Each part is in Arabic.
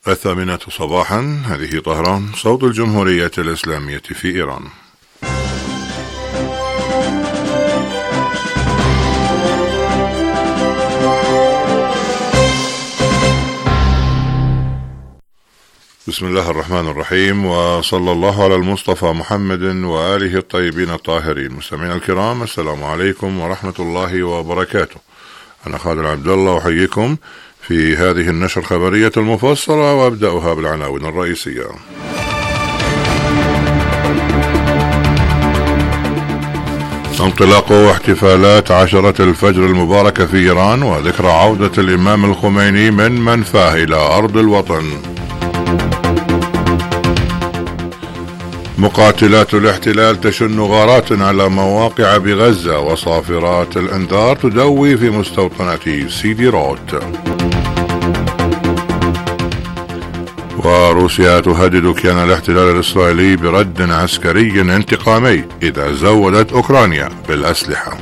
الثامنة صباحا، هذه طهران، صوت الجمهورية الإسلامية في إيران. بسم الله الرحمن الرحيم، وصلى الله على المصطفى محمد وآله الطيبين الطاهرين. مستمعينا الكرام، السلام عليكم ورحمة الله وبركاته. أنا خالد عبد الله أحييكم في هذه النشرة الخبرية المفصلة، وأبدأها بالعناوين الرئيسية. انطلاق احتفالات عشرة الفجر المباركة في إيران، وذكرى عودة الإمام الخميني من منفاه إلى أرض الوطن. مقاتلات الاحتلال تشن غارات على مواقع بغزة، وصافرات الأنذار تدوي في مستوطنة سيدي روت. وروسيا تهدد كيان الاحتلال الإسرائيلي برد عسكري انتقامي إذا زودت أوكرانيا بالأسلحة.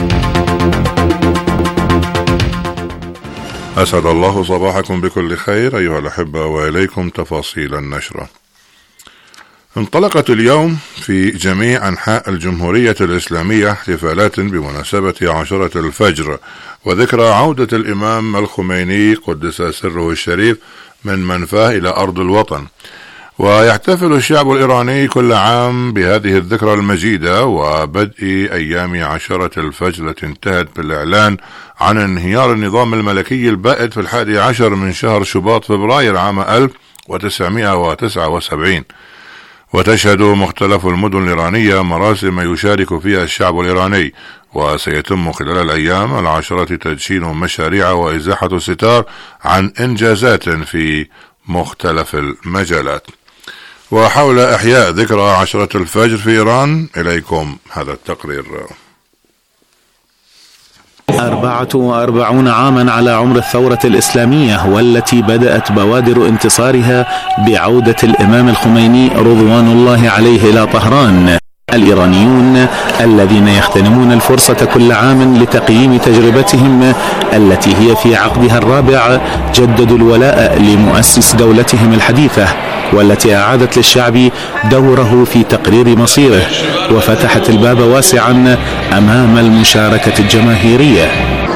أسعد الله صباحكم بكل خير أيها الأحبة، وإليكم تفاصيل النشرة. انطلقت اليوم في جميع أنحاء الجمهورية الإسلامية احتفالات بمناسبة عشرة الفجر، وذكرى عودة الإمام الخميني قدس سره الشريف من منفاه إلى أرض الوطن. ويحتفل الشعب الإيراني كل عام بهذه الذكرى المجيدة، وبدء أيام عشرة الفجر التي انتهت بالإعلان عن انهيار النظام الملكي البائد في 11 من شهر شباط فبراير عام 1979. وتشهد مختلف المدن الإيرانية مراسم يشارك فيها الشعب الإيراني، وسيتم خلال الأيام العشرة تدشين مشاريع وإزاحة ستار عن إنجازات في مختلف المجالات. وحول إحياء ذكرى عشرة الفجر في إيران، إليكم هذا التقرير. 44 عاما على عمر الثورة الإسلامية، والتي بدأت بوادر انتصارها بعودة الإمام الخميني رضوان الله عليه إلى طهران. الإيرانيون الذين يغتنمون الفرصة كل عام لتقييم تجربتهم التي هي في عقدها الرابع، جددوا الولاء لمؤسس دولتهم الحديثة، والتي أعادت للشعب دوره في تقرير مصيره، وفتحت الباب واسعا أمام المشاركة الجماهيرية.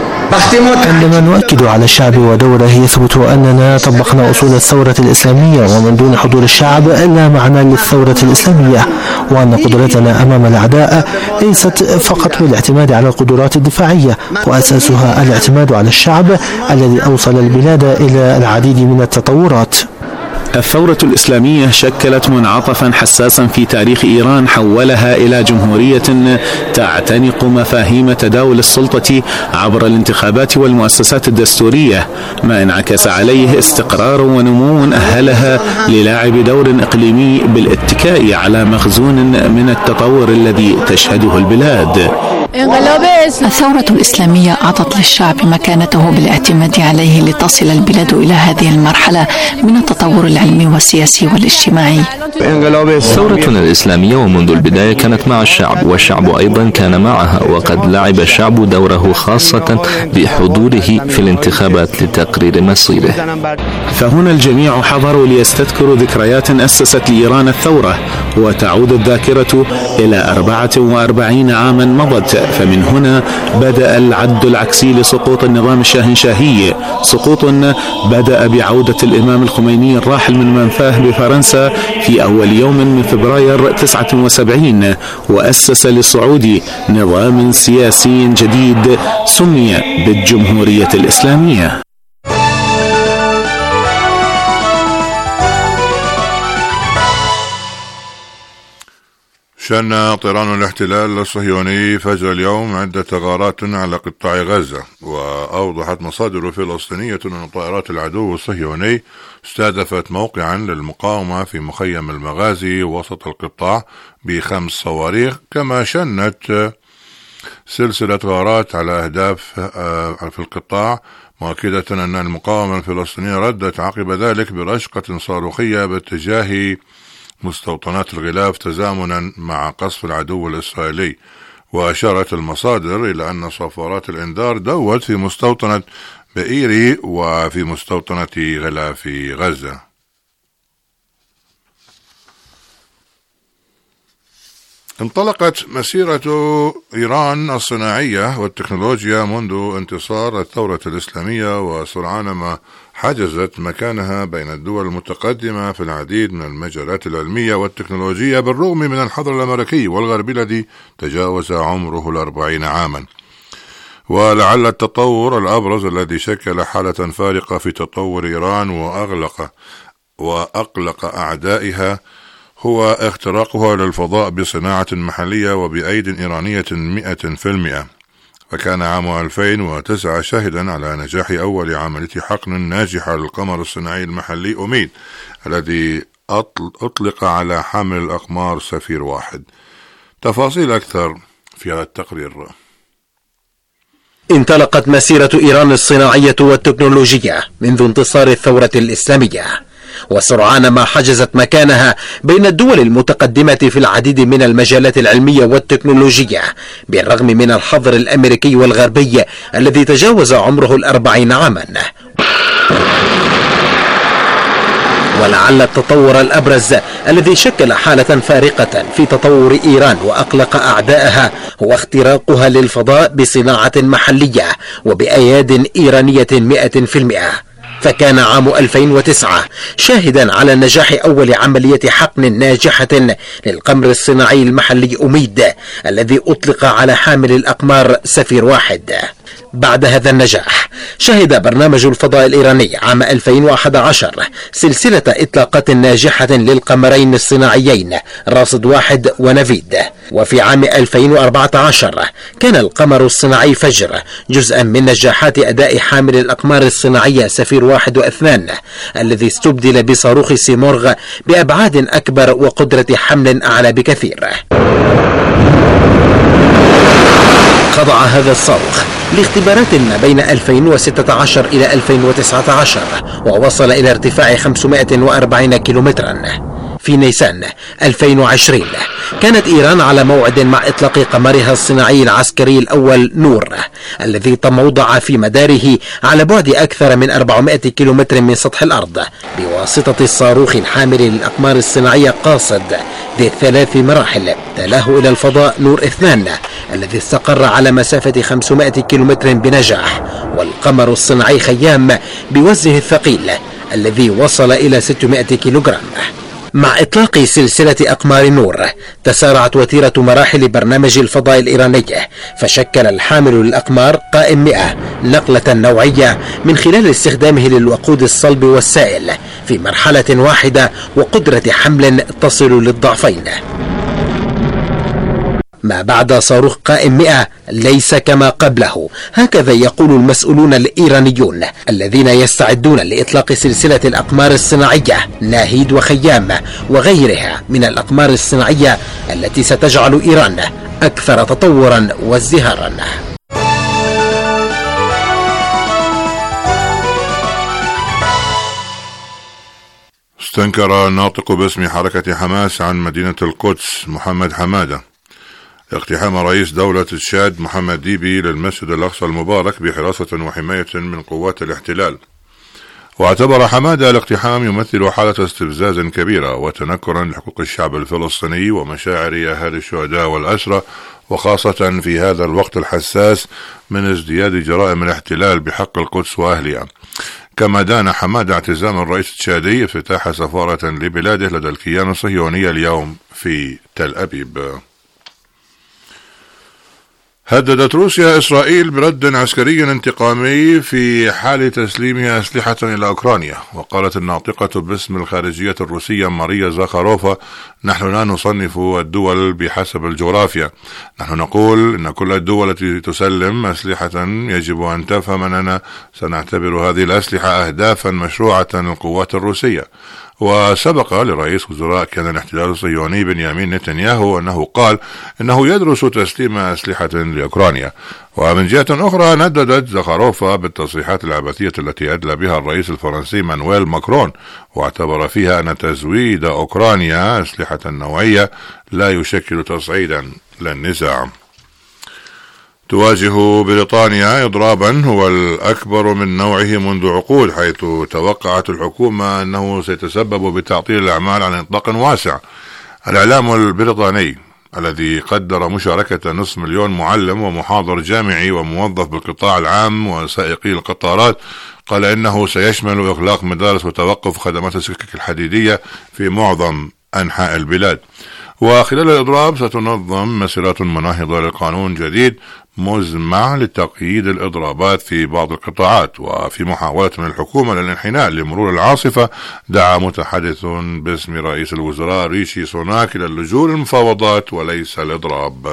عندما نؤكد على الشعب ودوره، يثبت أننا طبقنا أصول الثورة الإسلامية، ومن دون حضور الشعب لا معنى للثورة الإسلامية، وأن قدرتنا أمام الأعداء ليست فقط بالاعتماد على القدرات الدفاعية، وأساسها الاعتماد على الشعب الذي أوصل البلاد إلى العديد من التطورات. الثورة الإسلامية شكلت منعطفا حساسا في تاريخ إيران، حولها إلى جمهورية تعتنق مفاهيم تداول السلطة عبر الانتخابات والمؤسسات الدستورية، ما انعكس عليه استقرار ونمو أهلها للاعب دور إقليمي بالاتكاء على مخزون من التطور الذي تشهده البلاد. الثورة الإسلامية أعطت للشعب مكانته بالاعتماد عليه لتصل البلاد إلى هذه المرحلة من التطور العلمي والسياسي والاجتماعي. ثورتنا الإسلامية ومنذ البداية كانت مع الشعب، والشعب أيضا كان معها، وقد لعب الشعب دوره خاصة بحضوره في الانتخابات لتقرير مصيره. فهنا الجميع حضروا ليستذكروا ذكريات أسست لإيران الثورة، وتعود الذاكرة إلى 44 عاما مضت. فمن هنا بدأ العد العكسي لسقوط النظام الشاهنشاهي، سقوط بدأ بعودة الإمام الخميني الراحل من منفاه بفرنسا في أول يوم من فبراير 79، وأسس للصعود نظام سياسي جديد سمي بالجمهورية الإسلامية. شن طيران الاحتلال الصهيوني فجر اليوم عدة غارات على قطاع غزة، وأوضحت مصادر فلسطينية أن طائرات العدو الصهيوني استهدفت موقعا للمقاومة في مخيم المغازي وسط القطاع ب5 صواريخ، كما شنت سلسلة غارات على أهداف في القطاع، مؤكدة أن المقاومة الفلسطينية ردت عقب ذلك برشقة صاروخية باتجاه مستوطنات الغلاف تزامنا مع قصف العدو الإسرائيلي. وأشارت المصادر إلى أن صفارات الإنذار دوت في مستوطنة بئيري وفي مستوطنة غلاف غزة. انطلقت مسيرة إيران الصناعية والتكنولوجيا منذ انتصار الثورة الإسلامية، وسرعان ما حجزت مكانها بين الدول المتقدمة في العديد من المجالات العلمية والتكنولوجية، بالرغم من الحظر الأمريكي والغربي الذي تجاوز عمره 40 عاما. ولعل التطور الأبرز الذي شكل حالة فارقة في تطور إيران وأقلق أعدائها هو اختراقها للفضاء بصناعة محلية وبأيد إيرانية 100%. فكان عام 2009 شاهدا على نجاح أول عملية حقن ناجحة للقمر الصناعي المحلي أميد، الذي أطلق على حامل الأقمار سفير واحد. تفاصيل أكثر في هذا التقرير. انطلقت مسيرة إيران الصناعية والتكنولوجية منذ انتصار الثورة الإسلامية، وسرعان ما حجزت مكانها بين الدول المتقدمة في العديد من المجالات العلمية والتكنولوجية، بالرغم من الحظر الأمريكي والغربي الذي تجاوز عمره 40 عاما. ولعل التطور الأبرز الذي شكل حالة فارقة في تطور إيران وأقلق أعدائها هو اختراقها للفضاء بصناعة محلية وبأياد إيرانية 100%. فكان عام 2009 شاهدا على نجاح أول عملية حقن ناجحة للقمر الصناعي المحلي أميد، الذي أطلق على حامل الأقمار سفير واحد. بعد هذا النجاح شهد برنامج الفضاء الإيراني عام 2011 سلسلة إطلاقات ناجحة للقمرين الصناعيين راصد 1 ونفيد. وفي عام 2014 كان القمر الصناعي فجر جزءا من نجاحات أداء حامل الأقمار الصناعية سفير 1 و2، الذي استبدل بصاروخ سيمورغ بأبعاد أكبر وقدرة حمل أعلى بكثير. خضع هذا الصاروخ لاختبارات ما بين 2016 إلى 2019، ووصل إلى ارتفاع 540 كيلومترا. في نيسان 2020 كانت إيران على موعد مع إطلاق قمرها الصناعي العسكري الأول نور، الذي تموضع في مداره على بعد أكثر من 400 كيلومتر من سطح الأرض بواسطة الصاروخ الحامل للأقمار الصناعية قاصد ذي 3 مراحل تلاه إلى الفضاء نور 2، الذي استقر على مسافة 500 كيلومتر بنجاح، والقمر الصناعي خيام بوزنه الثقيل الذي وصل إلى 600 كيلوغرام. مع إطلاق سلسلة أقمار نور تسارعت وتيرة مراحل برنامج الفضاء الإيراني، فشكل الحامل للأقمار قائم 100 نقلة نوعية من خلال استخدامه للوقود الصلب والسائل في مرحلة واحدة وقدرة حمل تصل للضعفين. ما بعد صاروخ قائم 100 ليس كما قبله، هكذا يقول المسؤولون الإيرانيون الذين يستعدون لإطلاق سلسلة الأقمار الصناعية ناهيد وخيام وغيرها من الأقمار الصناعية التي ستجعل إيران أكثر تطورا وازدهارا. استنكر الناطق باسم حركة حماس عن مدينة القدس محمد حمادة اقتحام رئيس دولة تشاد محمد ديبي للمسجد الأقصى المبارك بحراسة وحماية من قوات الاحتلال. واعتبر حمادة الاقتحام يمثل حالة استفزاز كبيرة وتنكرا لحقوق الشعب الفلسطيني ومشاعر أهالي الشهداء والأسرى، وخاصة في هذا الوقت الحساس من ازدياد جرائم الاحتلال بحق القدس وأهلها. كما دان حمادة اعتزام الرئيس التشادي افتتاح سفارة لبلاده لدى الكيان الصهيوني اليوم في تل أبيب. هددت روسيا إسرائيل برد عسكري انتقامي في حال تسليمها أسلحة إلى أوكرانيا. وقالت الناطقة باسم الخارجية الروسية ماريا زاخاروفا: نحن لا نصنف الدول بحسب الجغرافيا، نحن نقول إن كل الدول التي تسلم أسلحة يجب أن تفهم أننا سنعتبر هذه الأسلحة أهدافا مشروعة للقوات الروسية. وسبق لرئيس وزراء كان الاحتلال الصهيوني بنيامين نتنياهو أنه قال إنه يدرس تسليم أسلحة لأوكرانيا. ومن جهة أخرى نددت زاخاروفا بالتصريحات العبثية التي أدلى بها الرئيس الفرنسي مانويل ماكرون، واعتبر فيها أن تزويد أوكرانيا أسلحة نوعية لا يشكل تصعيدا للنزاع. تواجه بريطانيا إضرابا هو الأكبر من نوعه منذ عقود، حيث توقعت الحكومة أنه سيتسبب بتعطيل الأعمال على نطاق واسع. الإعلام البريطاني الذي قدر مشاركة 500,000 معلم ومحاضر جامعي وموظف بالقطاع العام وسائقي القطارات، قال إنه سيشمل إغلاق مدارس وتوقف خدمات السكك الحديدية في معظم أنحاء البلاد. وخلال الإضراب ستنظم مسيرات مناهضة لقانون جديد مزمع لتقييد الإضرابات في بعض القطاعات. وفي محاولة من الحكومة للانحناء لمرور العاصفة، دعا متحدث باسم رئيس الوزراء ريشي سوناك إلى اللجوء للمفاوضات وليس الإضراب.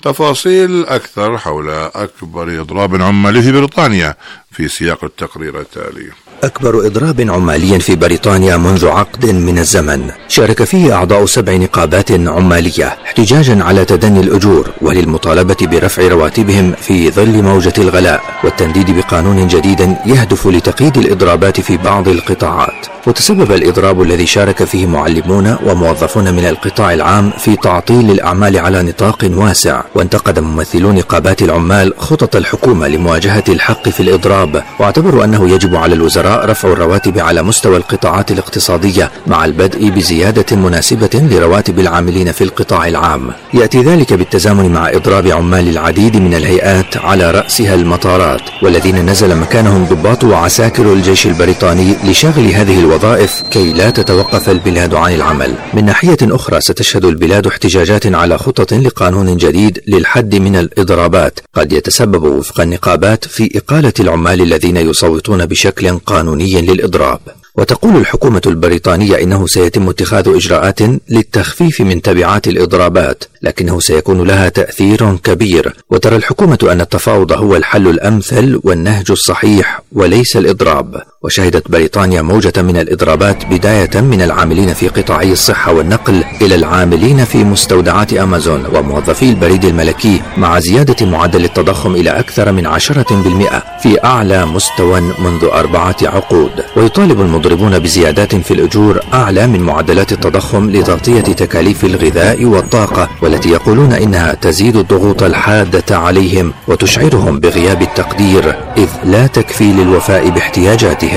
تفاصيل أكثر حول أكبر إضراب عمالي في بريطانيا في سياق التقرير التالي. أكبر إضراب عمالي في بريطانيا منذ عقد من الزمن، شارك فيه أعضاء 7 نقابات عمالية احتجاجا على تدني الأجور وللمطالبة برفع رواتبهم في ظل موجة الغلاء، والتنديد بقانون جديد يهدف لتقييد الإضرابات في بعض القطاعات. وتسبب الإضراب الذي شارك فيه معلمون وموظفون من القطاع العام في تعطيل الأعمال على نطاق واسع. وانتقد ممثلو نقابات العمال خطط الحكومة لمواجهة الحق في الإضراب، واعتبروا أنه يجب على الوزراء رفع الرواتب على مستوى القطاعات الاقتصادية مع البدء بزيادة مناسبة لرواتب العاملين في القطاع العام. يأتي ذلك بالتزامن مع إضراب عمال العديد من الهيئات على رأسها المطارات، والذين نزل مكانهم ضباط وعساكر الجيش البريطاني لشغل هذه الوظائف كي لا تتوقف البلاد عن العمل. من ناحية أخرى ستشهد البلاد احتجاجات على خطط لقانون جديد للحد من الإضرابات قد يتسبب وفق النقابات في إقالة العمال الذين يصوتون بشكل قانوني للإضراب. وتقول الحكومة البريطانية إنه سيتم اتخاذ إجراءات للتخفيف من تبعات الإضرابات، لكنه سيكون لها تأثير كبير. وترى الحكومة أن التفاوض هو الحل الأمثل والنهج الصحيح وليس الإضراب. وشهدت بريطانيا موجة من الإضرابات بداية من العاملين في قطاعي الصحة والنقل إلى العاملين في مستودعات أمازون وموظفي البريد الملكي، مع زيادة معدل التضخم إلى أكثر من 10% في أعلى مستوى منذ 4 عقود. ويطالب المضربون بزيادات في الأجور أعلى من معدلات التضخم لتغطية تكاليف الغذاء والطاقة، والتي يقولون إنها تزيد الضغوط الحادة عليهم وتشعرهم بغياب التقدير، إذ لا تكفي للوفاء باحتياجاتهم.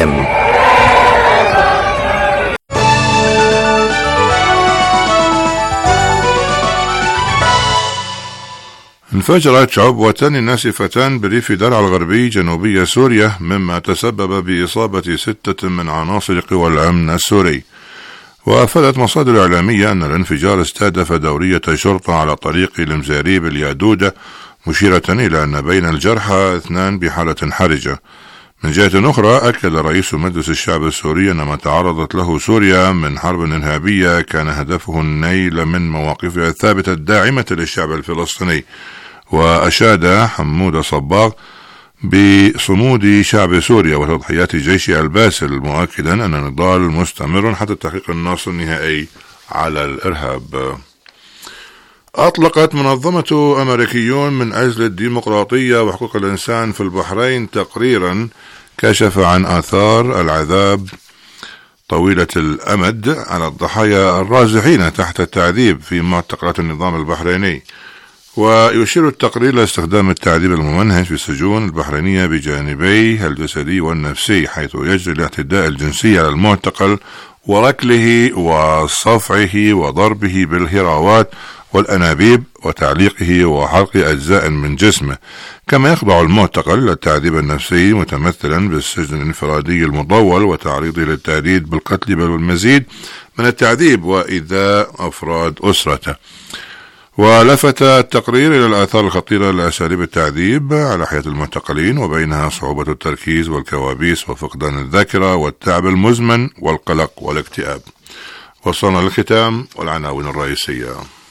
انفجرت شعبوة ناسفة بريف درعا الغربي جنوبي سوريا، مما تسبب بإصابة 6 من عناصر قوى الأمن السوري. وأفادت مصادر إعلامية أن الانفجار استهدف دورية شرطة على طريق المزاريب اليادودة، مشيرة إلى أن بين الجرحى 2 بحالة حرجة. من جهة أخرى، أكد رئيس مجلس الشعب السوري أن ما تعرضت له سوريا من حرب إرهابية كان هدفه النيل من مواقفها الثابتة الداعمة للشعب الفلسطيني. وأشاد حمود صباغ بصمود شعب سوريا وتضحيات جيش الباسل، مؤكدا أن النضال مستمر حتى تحقيق النصر النهائي على الإرهاب. أطلقت منظمة أمريكيون من أجل الديمقراطية وحقوق الإنسان في البحرين تقريرا كشف عن آثار العذاب طويلة الأمد على الضحايا الرازحين تحت التعذيب في معتقلات النظام البحريني. ويشير التقرير لاستخدام التعذيب الممنهج في السجون البحرينية بجانبيه الجسدي والنفسي، حيث يجري الاعتداء الجنسي على المعتقل وركله وصفعه وضربه بالهراوات والأنابيب وتعليقه وحرق أجزاء من جسمه. كما يخضع المعتقل إلى التعذيب النفسي متمثلا بالسجن الانفرادي المطول وتعريضه للتهديد بالقتل بل والمزيد من التعذيب وإيذاء أفراد أسرته. ولفت التقرير إلى الآثار الخطيرة لأساليب التعذيب على حياة المعتقلين، وبينها صعوبة التركيز والكوابيس وفقدان الذاكرة والتعب المزمن والقلق والاكتئاب. وصلنا للختام والعناوين الرئيسية.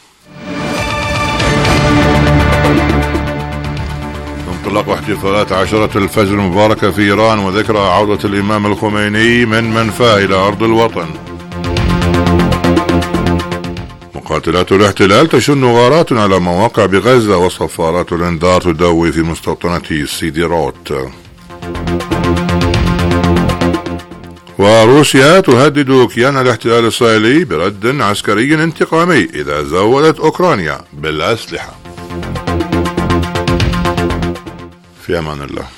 انطلاق احتفالات عشرة الفجر المباركة في إيران وذكرى عودة الإمام الخميني من منفاه إلى أرض الوطن. مقاتلات الاحتلال تشن غارات على مواقع بغزة، وصفارات الانذار تدوي في مستوطنة سيدي روت. وروسيا تهدد كيان الاحتلال الإسرائيلي برد عسكري انتقامي إذا زودت أوكرانيا بالأسلحة. في أمان الله.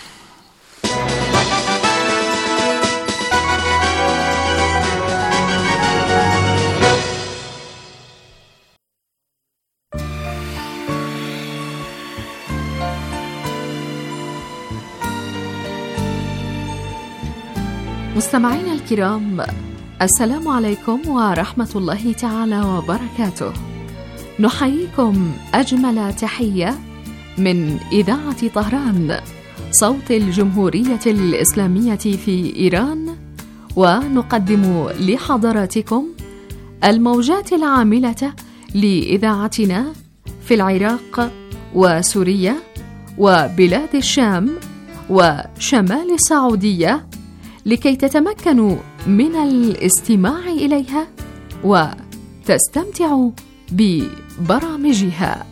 مستمعينا الكرام، السلام عليكم ورحمة الله تعالى وبركاته. نحييكم أجمل تحية من إذاعة طهران، صوت الجمهورية الإسلامية في إيران، ونقدم لحضراتكم الموجات العاملة لإذاعتنا في العراق وسوريا وبلاد الشام وشمال السعودية، لكي تتمكنوا من الاستماع إليها وتستمتعوا ببرامجها.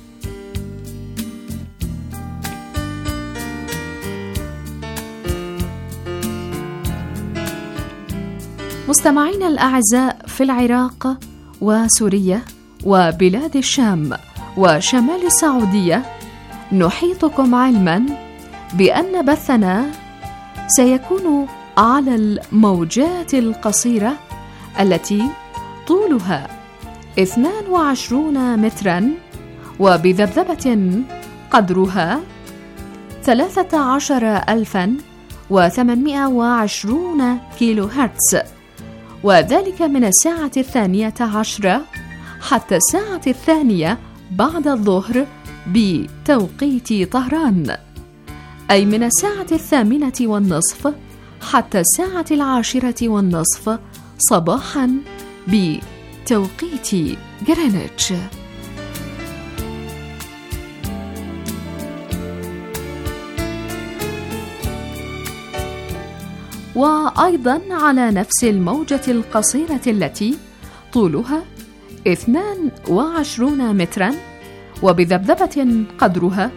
مستمعينا الأعزاء في العراق وسوريا وبلاد الشام وشمال السعودية، نحيطكم علما بأن بثنا سيكون على الموجات القصيرة التي طولها 22 مترا وبذبذبة قدرها 13,820 كيلو هرتز، وذلك من الساعة 12 حتى الساعة 2 بعد الظهر بتوقيت طهران، أي من الساعة 8:30 حتى الساعة 10:30 صباحا بتوقيت غرينتش. وأيضا على نفس الموجة القصيرة التي طولها 22 مترا وبذبذبة قدرها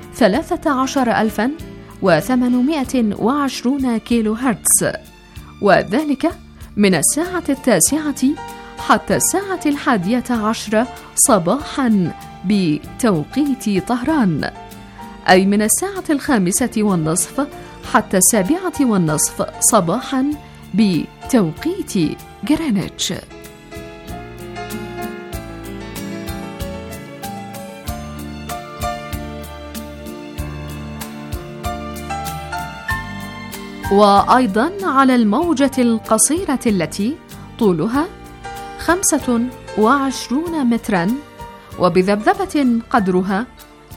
13,820 كيلو هرتز، وذلك من الساعة 9 حتى الساعة 11 صباحا بتوقيت طهران، أي من الساعة 5:30 حتى 7:30 صباحا بتوقيت غرينتش. وأيضا على الموجة القصيرة التي طولها 25 مترا وبذبذبة قدرها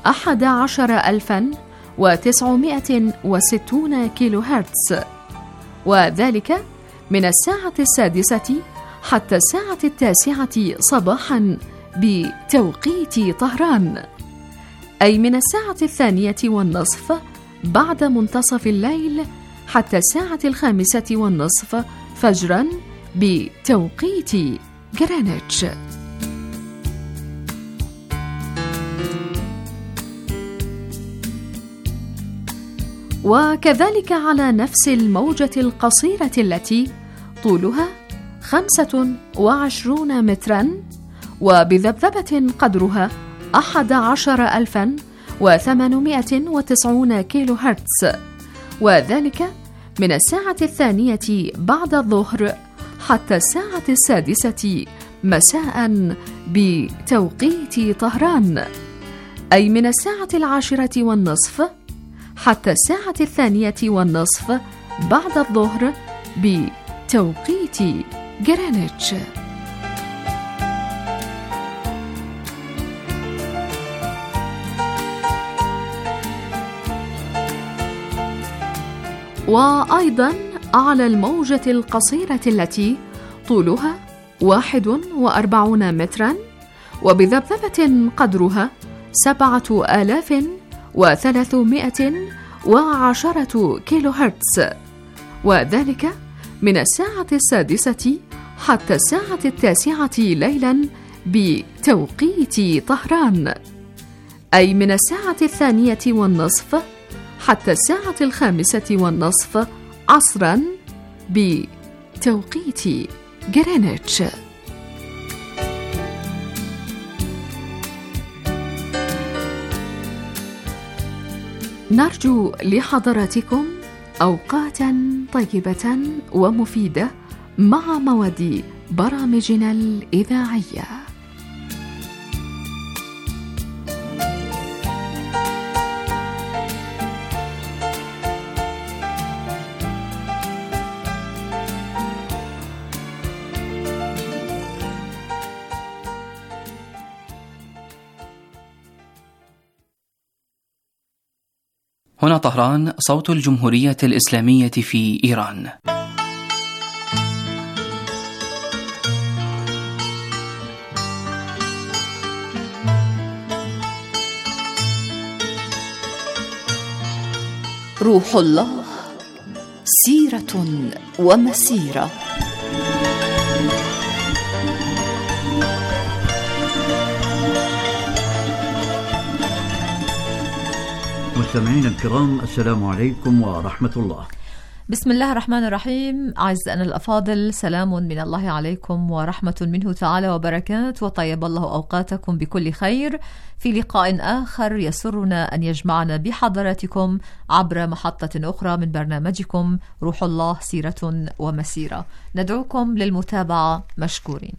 11,960 كيلو هرتز، وذلك من الساعة 6 حتى الساعة 9 صباحا بتوقيت طهران، أي من الساعة 2:30 بعد منتصف الليل حتى الساعة 5:30 فجرا بتوقيت غرينتش. وكذلك على نفس الموجة القصيرة التي طولها 25 مترا وبذبذبة قدرها 11,890 كيلو هرتز، وذلك من الساعة 2 بعد الظهر حتى الساعة 6 مساء بتوقيت طهران، أي من الساعة 10:30 حتى الساعة 2:30 بعد الظهر بتوقيت غرينتش. وأيضا على الموجة القصيرة التي طولها 41 مترا وبذبذبة قدرها 7,310 كيلو هرتز، وذلك من الساعة 6 حتى الساعة 9 ليلا بتوقيت طهران، أي من الساعة 2:30 حتى الساعة 5:30 عصرا بتوقيت غرينتش. نرجو لحضراتكم أوقاتا طيبة ومفيدة مع مواد برامجنا الإذاعية. هنا طهران، صوت الجمهورية الإسلامية في إيران. روح الله، سيرة ومسيرة. مستمعين الكرام، السلام عليكم ورحمة الله. بسم الله الرحمن الرحيم. أعزائنا الأفاضل، سلام من الله عليكم ورحمة منه تعالى وبركاته، وطيب الله أوقاتكم بكل خير في لقاء آخر يسرنا أن يجمعنا بحضراتكم عبر محطة أخرى من برنامجكم روح الله، سيرة ومسيرة. ندعوكم للمتابعة مشكورين.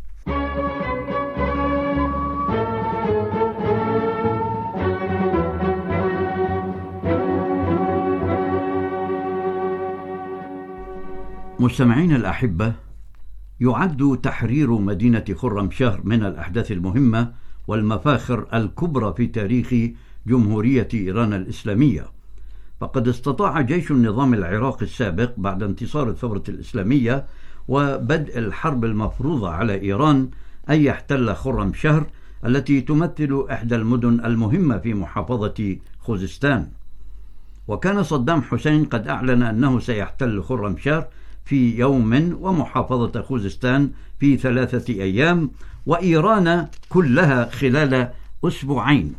مستمعين الأحبة، يعد تحرير مدينة خرمشهر من الأحداث المهمة والمفاخر الكبرى في تاريخ جمهورية إيران الإسلامية، فقد استطاع جيش النظام العراقي السابق بعد انتصار الثورة الإسلامية وبدء الحرب المفروضة على إيران أن يحتل خرمشهر التي تمثل إحدى المدن المهمة في محافظة خوزستان. وكان صدام حسين قد أعلن أنه سيحتل خرمشهر في يوم ومحافظة خوزستان في 3 أيام، وإيران كلها خلال أسبوعين.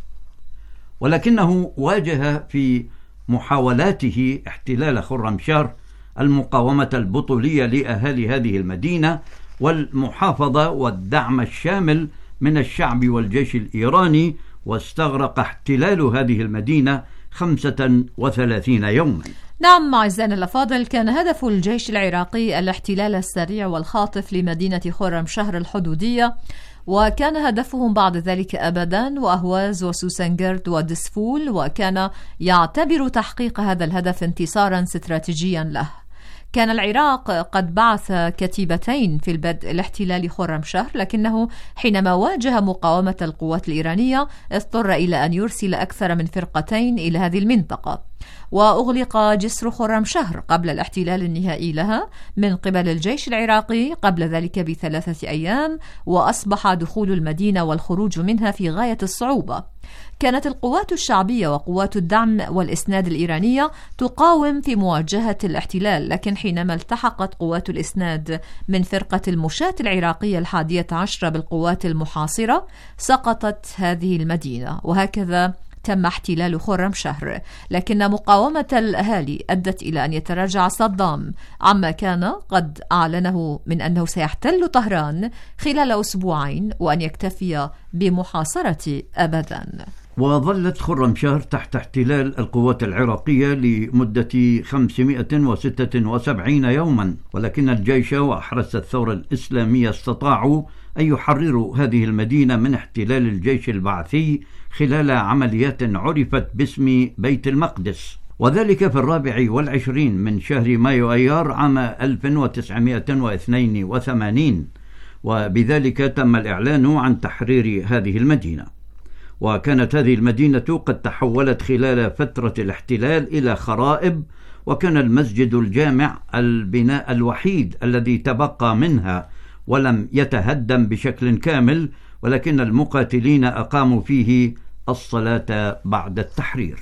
ولكنه واجه في محاولاته احتلال خرمشهر المقاومة البطولية لأهالي هذه المدينة والمحافظة والدعم الشامل من الشعب والجيش الإيراني، واستغرق احتلال هذه المدينة 35 يوما. نعم أعزائنا الأفاضل، كان هدف الجيش العراقي الاحتلال السريع والخاطف لمدينة خرمشهر الحدودية، وكان هدفهم بعد ذلك أبدا وأهواز وسوسنجرد ودسفول، وكان يعتبر تحقيق هذا الهدف انتصارا استراتيجيا له. كان العراق قد بعث كتيبتين في البدء لاحتلال خرمشهر، لكنه حينما واجه مقاومة القوات الإيرانية اضطر إلى أن يرسل أكثر من فرقتين إلى هذه المنطقة، وأغلق جسر خرمشهر قبل الاحتلال النهائي لها من قبل الجيش العراقي قبل ذلك ب3 أيام، وأصبح دخول المدينة والخروج منها في غاية الصعوبة. كانت القوات الشعبية وقوات الدعم والإسناد الإيرانية تقاوم في مواجهة الاحتلال، لكن حينما التحقت قوات الإسناد من فرقة المشاة العراقية 11 بالقوات المحاصرة سقطت هذه المدينة، وهكذا تم احتلال خرمشهر. لكن مقاومة الأهالي أدت إلى أن يتراجع صدام عما كان قد أعلنه من أنه سيحتل طهران خلال أسبوعين وأن يكتفي بمحاصرة أبدا. وظلت خرمشهر تحت احتلال القوات العراقية لمدة 576 يوما، ولكن الجيش وأحرس الثورة الإسلامية استطاعوا أن يحرروا هذه المدينة من احتلال الجيش البعثي خلال عمليات عرفت باسم بيت المقدس، وذلك في 24 من شهر مايو أيار عام 1982، وبذلك تم الإعلان عن تحرير هذه المدينة. وكانت هذه المدينة قد تحولت خلال فترة الاحتلال إلى خرائب، وكان المسجد الجامع البناء الوحيد الذي تبقى منها ولم يتهدم بشكل كامل، ولكن المقاتلين أقاموا فيه الصلاة بعد التحرير.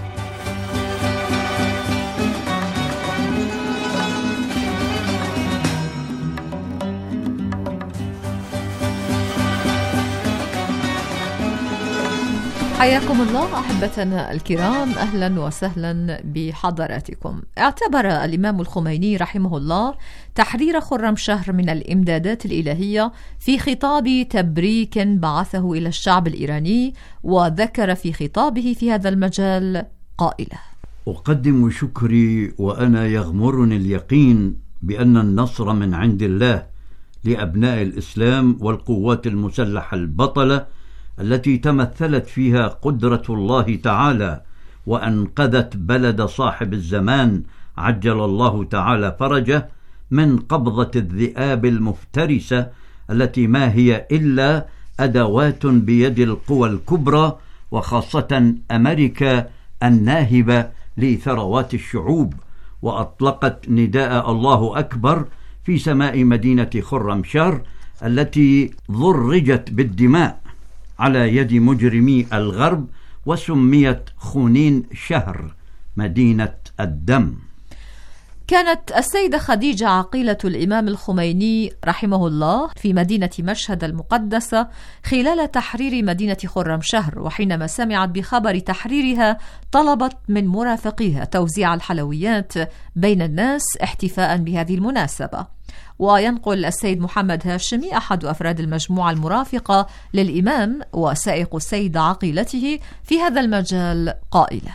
حياكم الله أحبتنا الكرام، أهلا وسهلا بحضراتكم. اعتبر الإمام الخميني رحمه الله تحرير خرمشهر من الإمدادات الإلهية في خطاب تبريك بعثه إلى الشعب الإيراني، وذكر في خطابه في هذا المجال قائلا: أقدم شكري وأنا يغمرني اليقين بأن النصر من عند الله لأبناء الإسلام والقوات المسلحة البطلة التي تمثلت فيها قدرة الله تعالى وأنقذت بلد صاحب الزمان عجل الله تعالى فرجه من قبضة الذئاب المفترسة التي ما هي إلا أدوات بيد القوى الكبرى وخاصة أمريكا الناهبة لثروات الشعوب، وأطلقت نداء الله أكبر في سماء مدينة خرمشهر التي ضرجت بالدماء على يد مجرمي الغرب، وسميت خونين شهر، مدينة الدم. كانت السيدة خديجة عقيلة الإمام الخميني رحمه الله في مدينة مشهد المقدسة خلال تحرير مدينة خرمشهر، وحينما سمعت بخبر تحريرها طلبت من مرافقيها توزيع الحلويات بين الناس احتفاء بهذه المناسبة. وينقل السيد محمد هاشمي أحد أفراد المجموعة المرافقة للإمام وسائق السيدة عقيلته في هذا المجال قائلة: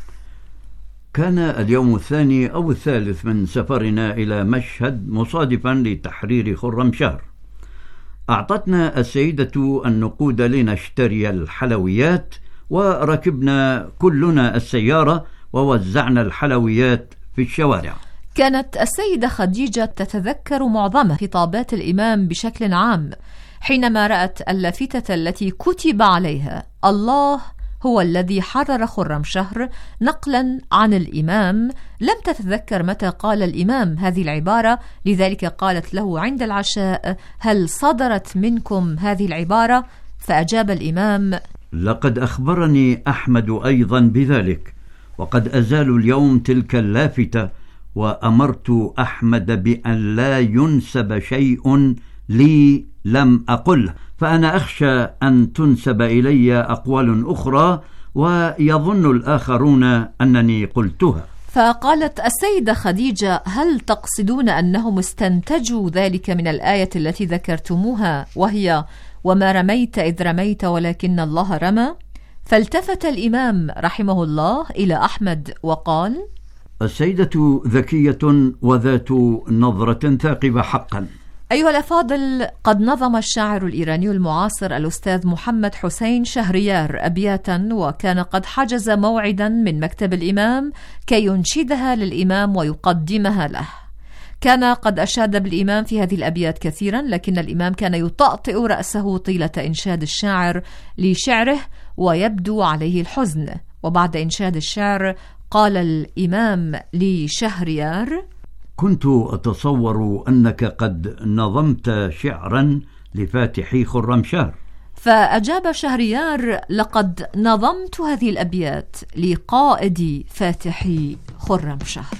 كان اليوم الثاني أو الثالث من سفرنا إلى مشهد مصادفا لتحرير خرمشهر. أعطتنا السيدة النقود لنشتري الحلويات، وركبنا كلنا السيارة ووزعنا الحلويات في الشوارع. كانت السيدة خديجة تتذكر معظم خطابات الإمام بشكل عام. حينما رأت اللافتة التي كتب عليها الله هو الذي حرر خرمشهر نقلا عن الإمام، لم تتذكر متى قال الإمام هذه العبارة، لذلك قالت له عند العشاء: هل صدرت منكم هذه العبارة؟ فأجاب الإمام: لقد أخبرني أحمد أيضا بذلك، وقد أزال اليوم تلك اللافتة، وأمرت أحمد بأن لا ينسب شيء لي لم أقله، فأنا أخشى أن تنسب إلي أقوال أخرى ويظن الآخرون أنني قلتها. فقالت السيدة خديجة: هل تقصدون أنهم استنتجوا ذلك من الآية التي ذكرتموها وهي وما رميت إذ رميت ولكن الله رمى؟ فالتفت الإمام رحمه الله إلى أحمد وقال: السيدة ذكية وذات نظرة ثاقبة حقا. أيها الأفاضل، قد نظم الشاعر الإيراني المعاصر الأستاذ محمد حسين شهريار أبياتا، وكان قد حجز موعدا من مكتب الإمام كي ينشدها للإمام ويقدمها له. كان قد أشاد بالإمام في هذه الأبيات كثيرا، لكن الإمام كان يطأطئ رأسه طيلة إنشاد الشاعر لشعره ويبدو عليه الحزن. وبعد إنشاد الشعر قال الإمام لشهريار: كنت أتصور أنك قد نظمت شعرا لفاتحي خرمشهر. فأجاب شهريار: لقد نظمت هذه الأبيات لقائد فاتحي خرمشهر.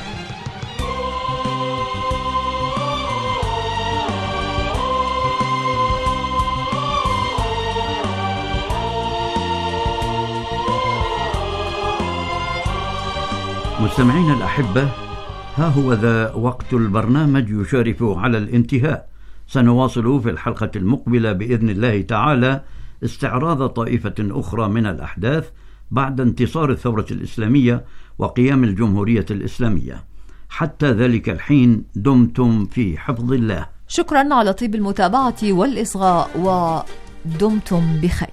مستمعين الأحبة، ها هو ذا وقت البرنامج يشارف على الانتهاء. سنواصل في الحلقة المقبلة بإذن الله تعالى استعراض طائفة أخرى من الأحداث بعد انتصار الثورة الإسلامية وقيام الجمهورية الإسلامية. حتى ذلك الحين دمتم في حفظ الله. شكرا على طيب المتابعة والإصغاء، ودمتم بخير.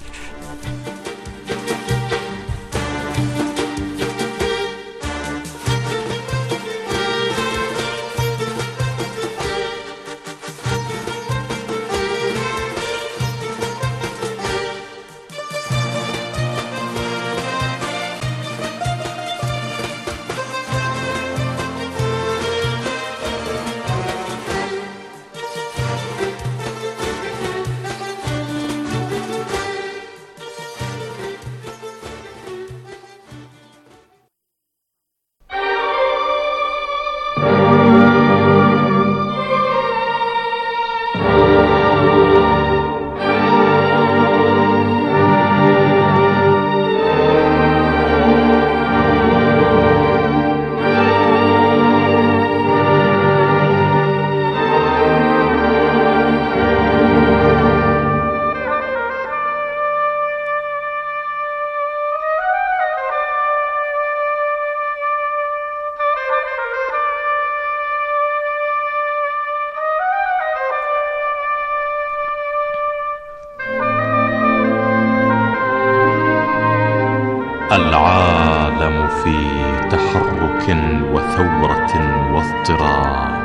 العالم في تحرك وثورة واضطراب،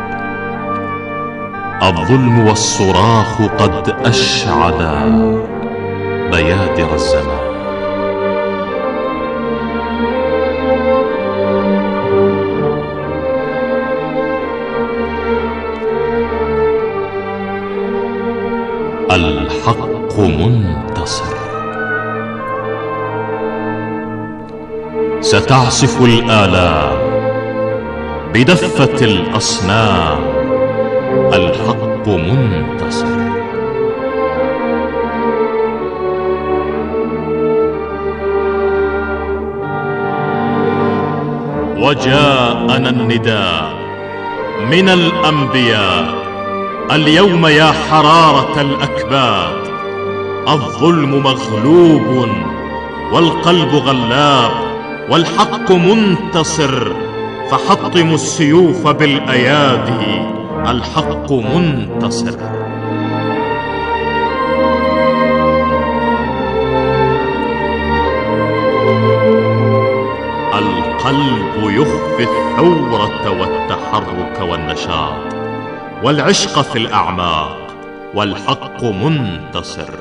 الظلم والصراخ قد أشعل بيادر الزمان. والحق منتصر. ستعزف الآلام بدفة الأصنام، الحق منتصر. وجاءنا النداء من الأنبياء اليوم يا حرارة الأكباد، الظلم مغلوب والقلب غلاب والحق منتصر، فحطموا السيوف بالأيادي، الحق منتصر. القلب يخفي الثورة والتحرك والنشاط والعشق في الأعماق، والحق منتصر.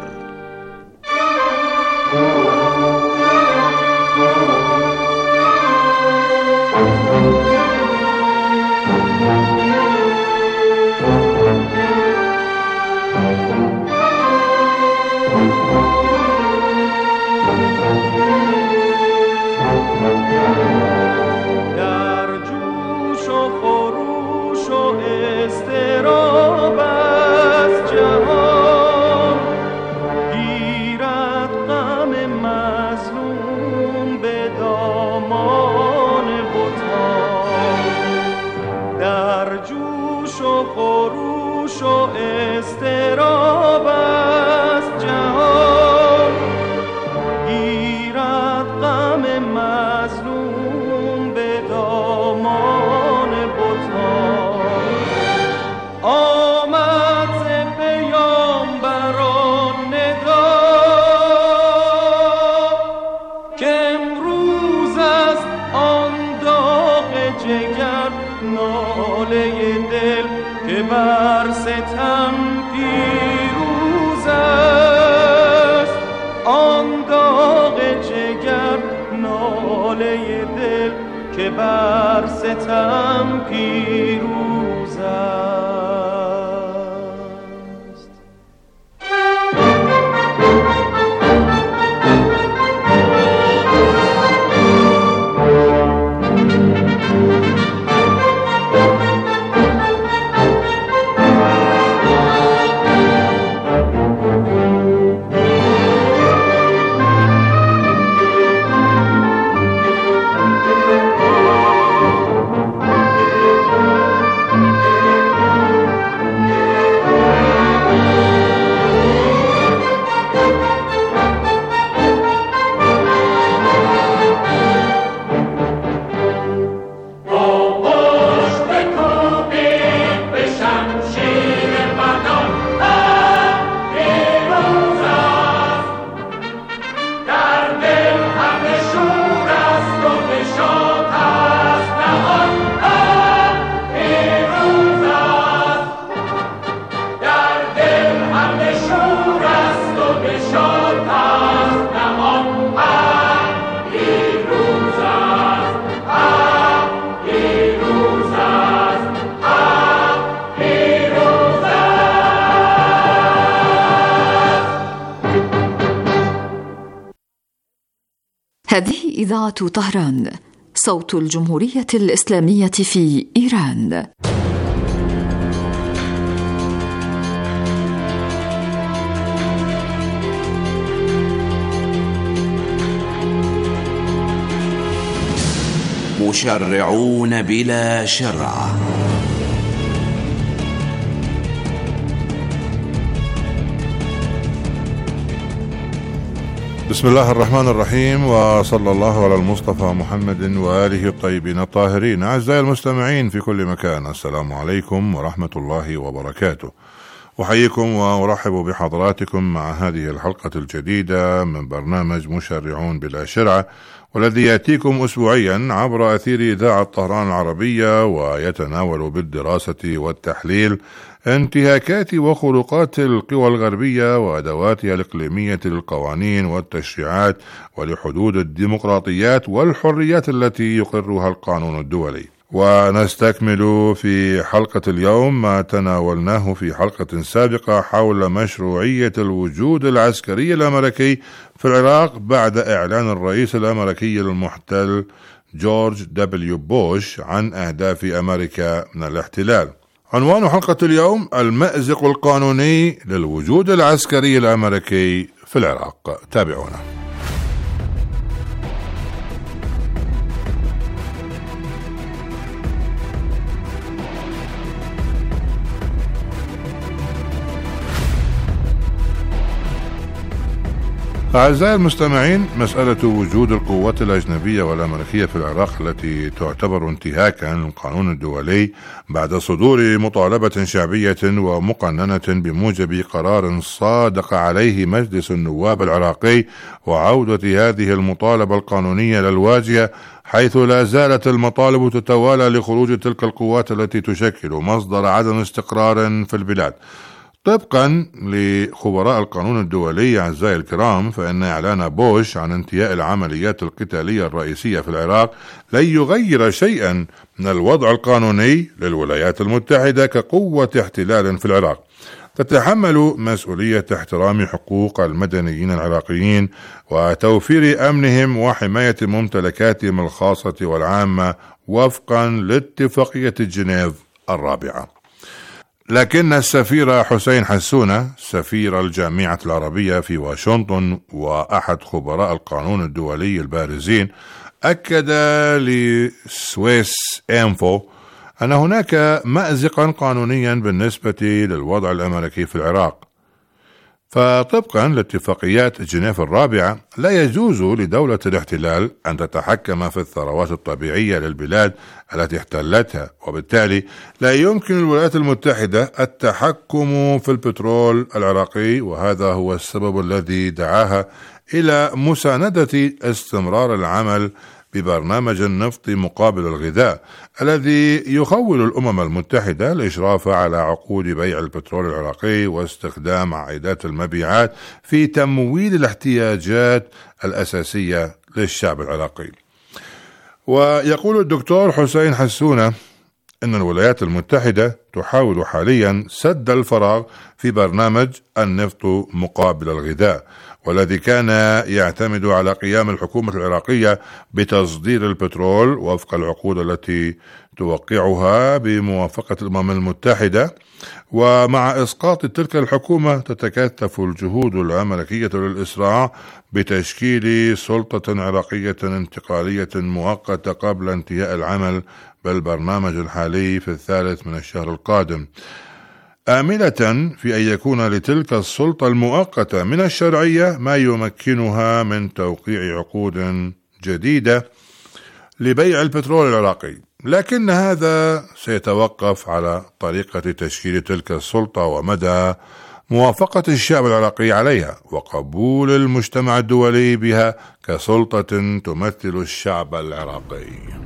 بر ستم پیروز است. هذه إذاعة طهران، صوت الجمهورية الإسلامية في إيران. مشرعون بلا شرع. بسم الله الرحمن الرحيم، وصلى الله على المصطفى محمد وآله الطيبين الطاهرين. أعزائي المستمعين في كل مكان، السلام عليكم ورحمة الله وبركاته. أحييكم وأرحب بحضراتكم مع هذه الحلقة الجديدة من برنامج مشرعون بلا شرع، والذي يأتيكم أسبوعيا عبر أثير إذاعة طهران العربية، ويتناول بالدراسة والتحليل انتهاكات وخروقات القوى الغربية وأدواتها الإقليمية للقوانين والتشريعات ولحدود الديمقراطيات والحريات التي يقرها القانون الدولي. ونستكمل في حلقة اليوم ما تناولناه في حلقة سابقة حول مشروعية الوجود العسكري الأمريكي في العراق بعد إعلان الرئيس الأمريكي المحتل جورج دبليو بوش عن أهداف أمريكا من الاحتلال. عنوان حلقة اليوم: المأزق القانوني للوجود العسكري الأمريكي في العراق. تابعونا. أعزائي المستمعين، مسألة وجود القوات الأجنبية والأمريكية في العراق التي تعتبر انتهاكا للقانون الدولي بعد صدور مطالبة شعبية ومقننة بموجب قرار صادق عليه مجلس النواب العراقي وعودة هذه المطالبة القانونية للواجهة، حيث لا زالت المطالب تتوالى لخروج تلك القوات التي تشكل مصدر عدم استقرار في البلاد. طبقا لخبراء القانون الدولي أعزائي الكرام، فإن إعلان بوش عن انتهاء العمليات القتالية الرئيسية في العراق لن يغير شيئا من الوضع القانوني للولايات المتحدة كقوة احتلال في العراق، تتحمل مسؤولية احترام حقوق المدنيين العراقيين وتوفير أمنهم وحماية ممتلكاتهم الخاصة والعامة وفقا لاتفاقية جنيف الرابعة. لكن السفير حسين حسونة سفير الجامعة العربية في واشنطن وأحد خبراء القانون الدولي البارزين أكد لسويس إنفو أن هناك مأزقا قانونيا بالنسبة للوضع الأمريكي في العراق، فطبقا لاتفاقيات جنيف الرابعة لا يجوز لدولة الاحتلال أن تتحكم في الثروات الطبيعية للبلاد التي احتلتها، وبالتالي لا يمكن للولايات المتحدة التحكم في البترول العراقي، وهذا هو السبب الذي دعاها إلى مساندة استمرار العمل ببرنامج النفط مقابل الغذاء الذي يخول الأمم المتحدة الإشراف على عقود بيع البترول العراقي واستخدام عائدات المبيعات في تمويل الاحتياجات الأساسية للشعب العراقي. ويقول الدكتور حسين حسونة إن الولايات المتحدة تحاول حاليا سد الفراغ في برنامج النفط مقابل الغذاء، والذي كان يعتمد على قيام الحكومة العراقية بتصدير البترول وفق العقود التي توقعها بموافقة الأمم المتحدة. ومع إسقاط تلك الحكومة تتكثف الجهود الأمريكية للإسراع بتشكيل سلطة عراقية انتقالية مؤقتة قبل انتهاء العمل بالبرنامج الحالي في 3 الشهر القادم، آملة في أن يكون لتلك السلطة المؤقتة من الشرعية ما يمكنها من توقيع عقود جديدة لبيع البترول العراقي، لكن هذا سيتوقف على طريقة تشكيل تلك السلطة ومدى موافقة الشعب العراقي عليها وقبول المجتمع الدولي بها كسلطة تمثل الشعب العراقي.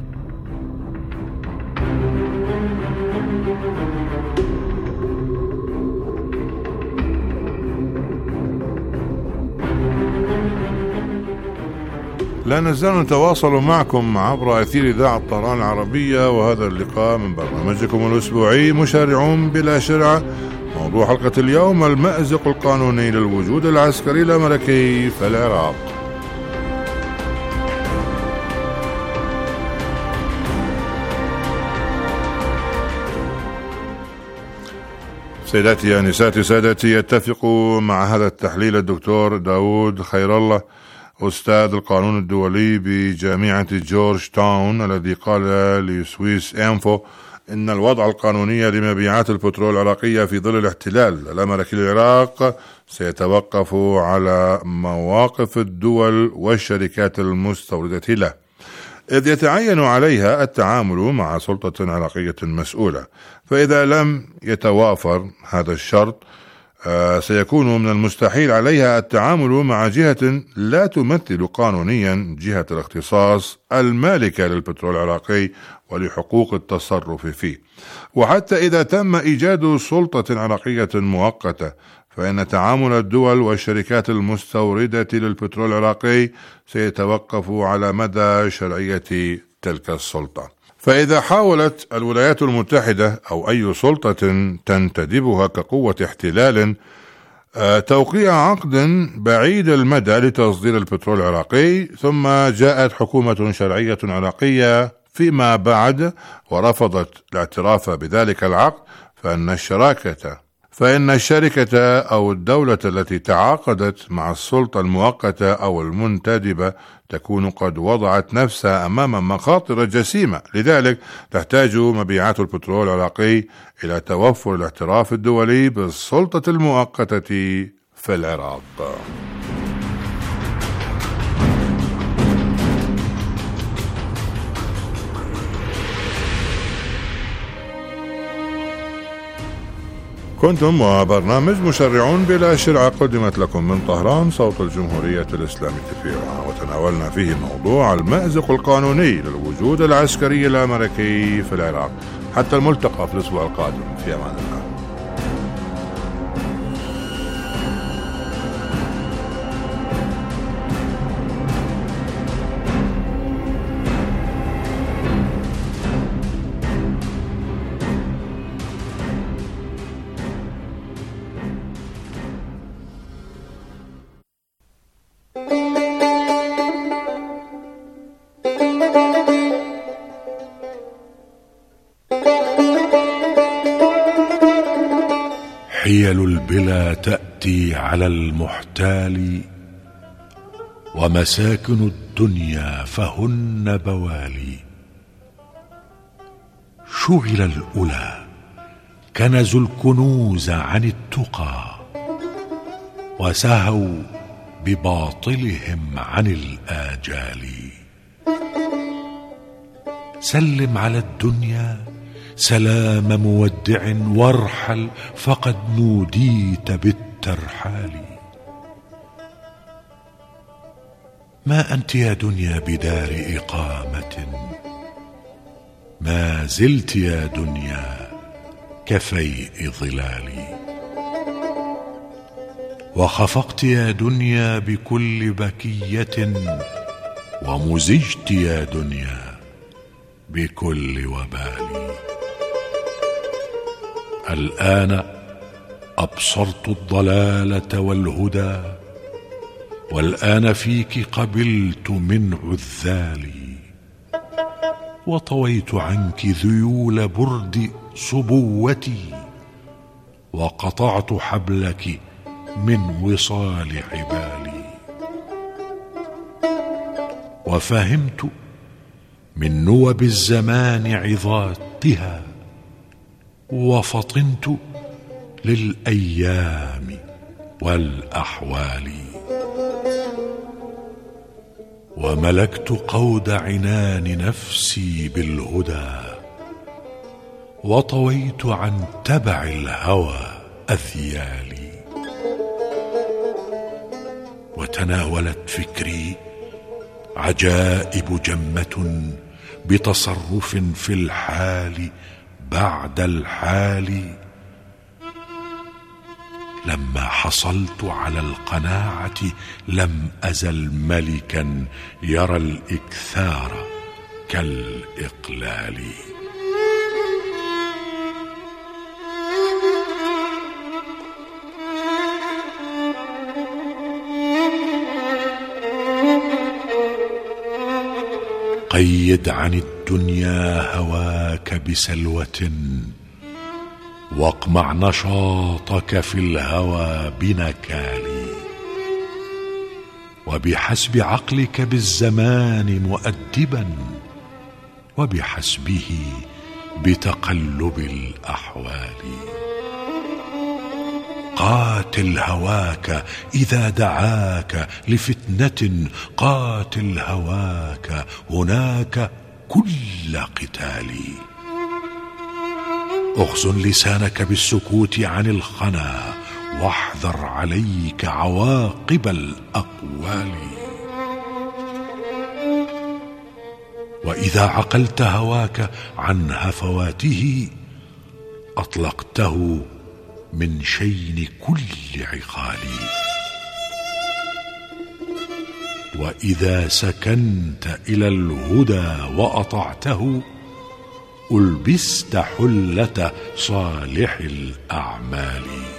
لا نزال نتواصل معكم عبر أثير إذاعة طهران العربية، وهذا اللقاء من برنامجكم الأسبوعي مشارعون بلا شرعة. موضوع حلقة اليوم: المأزق القانوني للوجود العسكري الأمريكي في العراق. سيداتي أنساتي سادتي، يتفق مع هذا التحليل الدكتور داود خير الله أستاذ القانون الدولي بجامعة جورج تاون الذي قال لسويس إنفو إن الوضع القانوني لمبيعات البترول العراقية في ظل الاحتلال الأمريكي للعراق سيتوقف على مواقف الدول والشركات المستوردة له، إذ يتعين عليها التعامل مع سلطة عراقية مسؤولة، فإذا لم يتوافر هذا الشرط سيكون من المستحيل عليها التعامل مع جهة لا تمثل قانونيا جهة الاختصاص المالكة للبترول العراقي ولحقوق التصرف فيه. وحتى إذا تم إيجاد سلطة عراقية مؤقتة فإن تعامل الدول والشركات المستوردة للبترول العراقي سيتوقف على مدى شرعية تلك السلطة. فإذا حاولت الولايات المتحدة أو أي سلطة تنتدبها كقوة احتلال توقيع عقد بعيد المدى لتصدير البترول العراقي، ثم جاءت حكومة شرعية عراقية فيما بعد ورفضت الاعتراف بذلك العقد، فإن الشركة أو الدولة التي تعاقدت مع السلطة المؤقتة أو المنتدبة تكون قد وضعت نفسها أمام مخاطر جسيمة. لذلك تحتاج مبيعات البترول العراقي إلى توفر الاعتراف الدولي بالسلطة المؤقتة في العراق. كنتم وبرنامج مشرعون بلا شرع قدمت لكم من طهران صوت الجمهورية الإسلامية في إيران، وتناولنا فيه موضوع المأزق القانوني للوجود العسكري الأمريكي في العراق. حتى الملتقى في الأسبوع القادم، في أمان الله. حيل البلا تأتي على المحتال، ومساكن الدنيا فهن بوالي. شغل الأولى كنزوا الكنوز عن التقى، وسهوا بباطلهم عن الآجال. سلم على الدنيا سلام مودع وارحل، فقد نوديت بالترحال. ما أنت يا دنيا بدار إقامة، ما زلت يا دنيا كفيء ظلالي. وخفقت يا دنيا بكل بكية، ومزجت يا دنيا بكل وبال. الآن أبصرت الضلالة والهدى، والآن فيك قبلت من عذالي. وطويت عنك ذيول برد صبوتي، وقطعت حبلك من وصال حبالي. وفهمت من نوب الزمان عظاتها، وفطنت للأيام والأحوال. وملكت قود عنان نفسي بالهدى، وطويت عن تبع الهوى أذيالي. وتناولت فكري عجائب جمة بتصرف في الحال بعد الحال. لما حصلت على القناعة لم أزل ملكا يرى الإكثار كالإقلال. قيد عن الدنيا هواك بسلوة، واقمع نشاطك في الهوى بنكال. وبحسب عقلك بالزمان مؤدبا، وبحسبه بتقلب الأحوال. قاتل هواك إذا دعاك لفتنة، قاتل هواك هناك كل قتال. اخزن لسانك بالسكوت عن الخنا، واحذر عليك عواقب الأقوال. وإذا عقلت هواك عن هفواته، أطلقته من شين كل عقال. وإذا سكنت إلى الهدى وأطعته، ألبست حلة صالح الأعمال.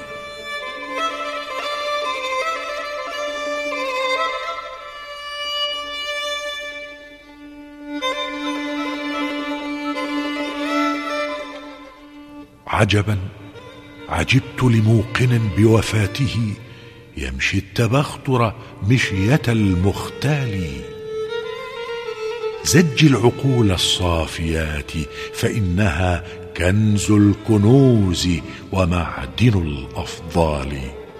عجبا عجبت لموقن بوفاته يمشي التبختر مشية المختال. زج العقول الصافيات فإنها كنز الكنوز ومعدن الأفضال.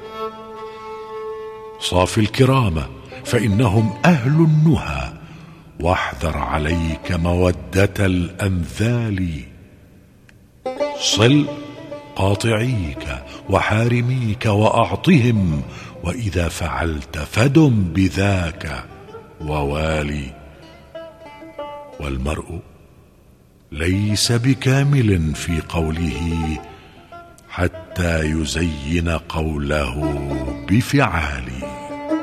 صاف الكرام فإنهم أهل النهى، واحذر عليك مودة الأمثال. صل قاطعيك وحارميك وأعطهم، وإذا فعلت فدم بذاك ووالي. والمرء ليس بكامل في قوله حتى يزين قوله بفعاله.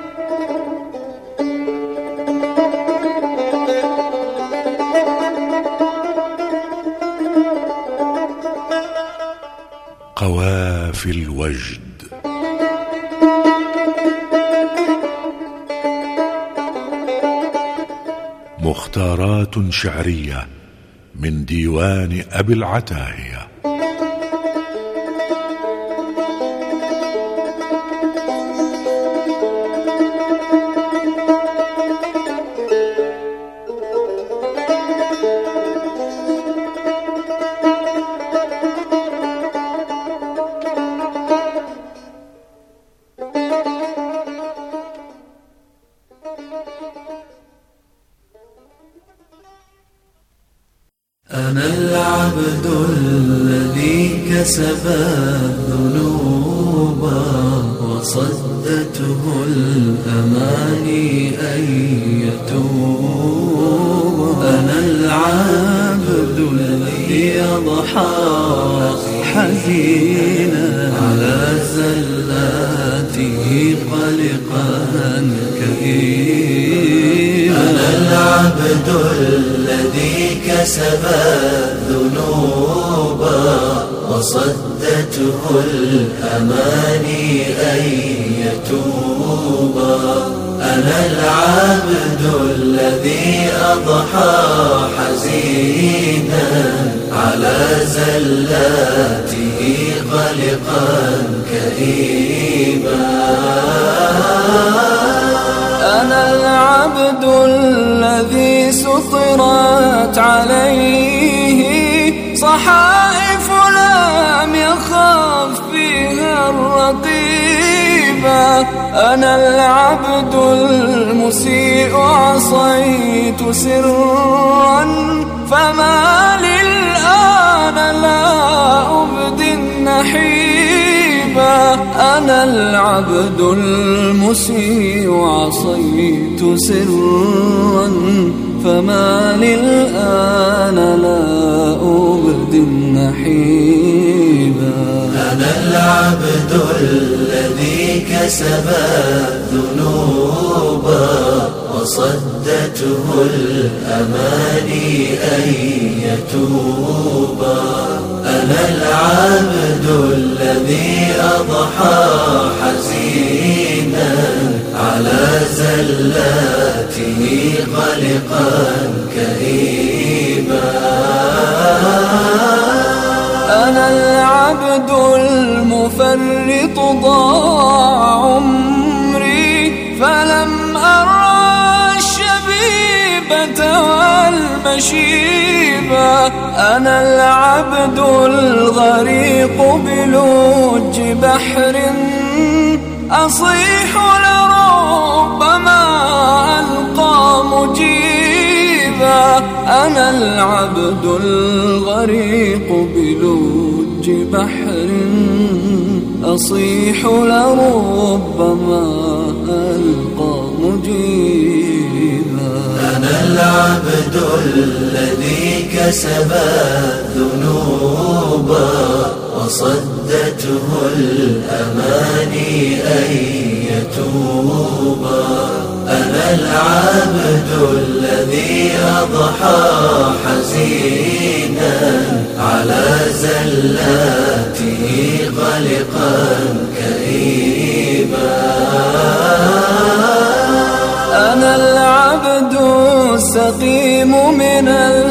قوافي الوجد. مختارات شعرية من ديوان أبي العتاهية. أنا العبد الذي كسب الذنوب وصدته الأماني أن يتوب. أنا العبد الذي يضحى حزينا على زلاته قلقا كئيبا. أنا العبد الذي كسب الذنوب وصدته الأماني أن يتوب. أنا العبد الذي أضحى حزينا على زلاته قلقا كئيبا. أنا العبد الذي سطرت عليه صحائف لم يخف فيها الرقيبة. أنا العبد المسيء عصيت سرا فما للآن لا أبدي النحيبة. أنا العبد المسيء عصيت سرا فما للآن لا أبدي النحيبة. أنا العبد الذي كسب الذنوب وصدته الأماني أن يتوب. أنا العبد الذي أضحى حزينا على زلاته قلقا كئيبا. أنا العبد المفرط ضاع عمري فلم أرى الشبيبة والمشيبة. أنا العبد الغريق بلوج بحر أصيح لربما ألقى مجيبا. أنا العبد الغريق بلوج بحر أصيح لربما ألقى مجيبا. أنا العبد الذي كسب الذنوب وصدته الأماني أن يتوب. أنا العبد الذي أضحى حزينا على زلاته غلقا كئيبا. أنا العبد السقيم من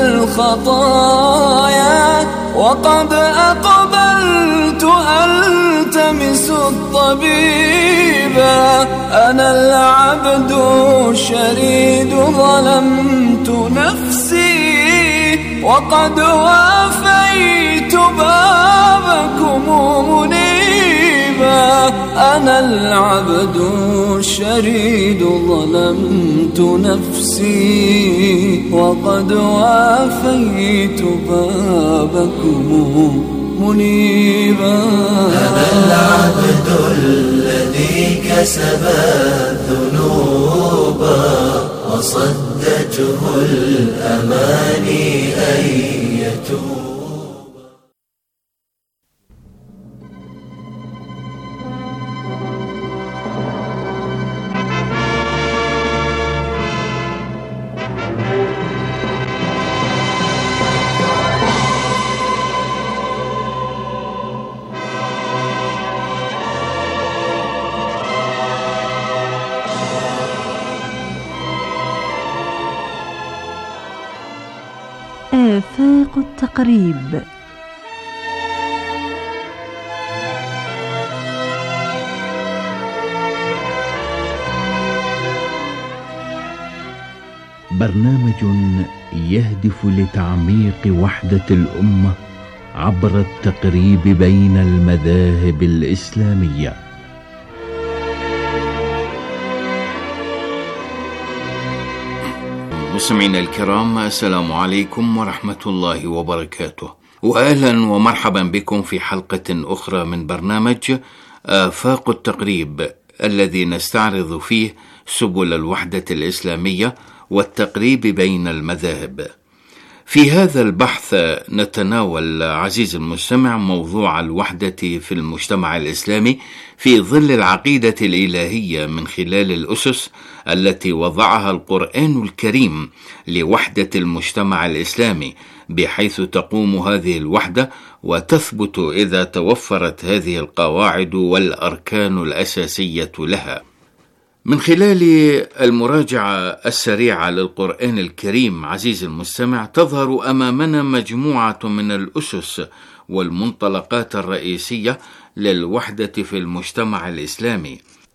الخطايا وقد أقبلت ألتمس الطبيبا. أنا العبد الشريد ظلمت نفسي وقد وافيت بابكم منيبا. أنا العبد الشريد ظلمت نفسي وقد وافيت بابكم منيبا. أنا العبد الذي كسب الذنوب وصدته الأماني أن يتوب. آفاق التقريب. برنامج يهدف لتعميق وحدة الأمة عبر التقريب بين المذاهب الإسلامية. مستمعينا الكرام، السلام عليكم ورحمة الله وبركاته، وأهلا ومرحبا بكم في حلقة أخرى من برنامج آفاق التقريب، الذي نستعرض فيه سبل الوحدة الإسلامية والتقريب بين المذاهب. في هذا البحث نتناول عزيز المستمع موضوع الوحدة في المجتمع الإسلامي في ظل العقيدة الإلهية من خلال الأسس التي وضعها القرآن الكريم لوحدة المجتمع الإسلامي، بحيث تقوم هذه الوحدة وتثبت إذا توفرت هذه القواعد والأركان الأساسية لها. من خلال المراجعة السريعة للقرآن الكريم عزيز المستمع، تظهر أمامنا مجموعة من الأسس والمنطلقات الرئيسية للوحدة في المجتمع الإسلامي.